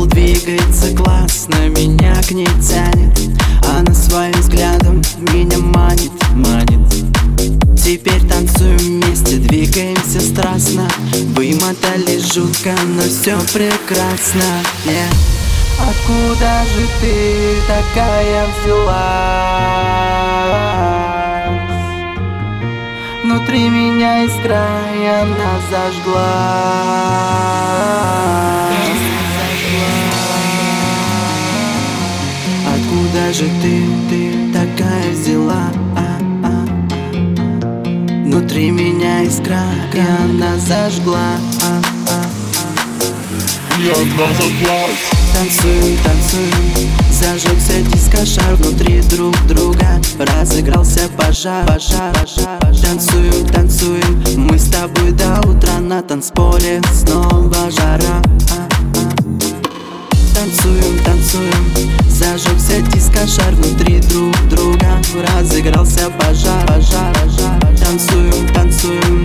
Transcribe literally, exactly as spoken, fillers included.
пол двигается классно, меня к ней тянет. Она своим взглядом меня манит, манит. Теперь танцуем вместе, двигаемся страстно. Вымотали жутко, но все прекрасно, yeah. Откуда же ты такая взялась? Внутри меня искра, и она зажглась. Откуда же ты, ты такая взяла? Внутри меня искра, и она зажгла. И она зажглась. Танцуем, танцуем, зажегся дискошар внутри друг друга. Разыгрался пожар, пожар, пожар. Танцуем, танцуем, мы с тобой до утра на танцполе, снова жара. Танцуем, танцуем, зажегся дискошар внутри друг друга. Разыгрался пожар, пожар, пожар. Танцуем, танцуем,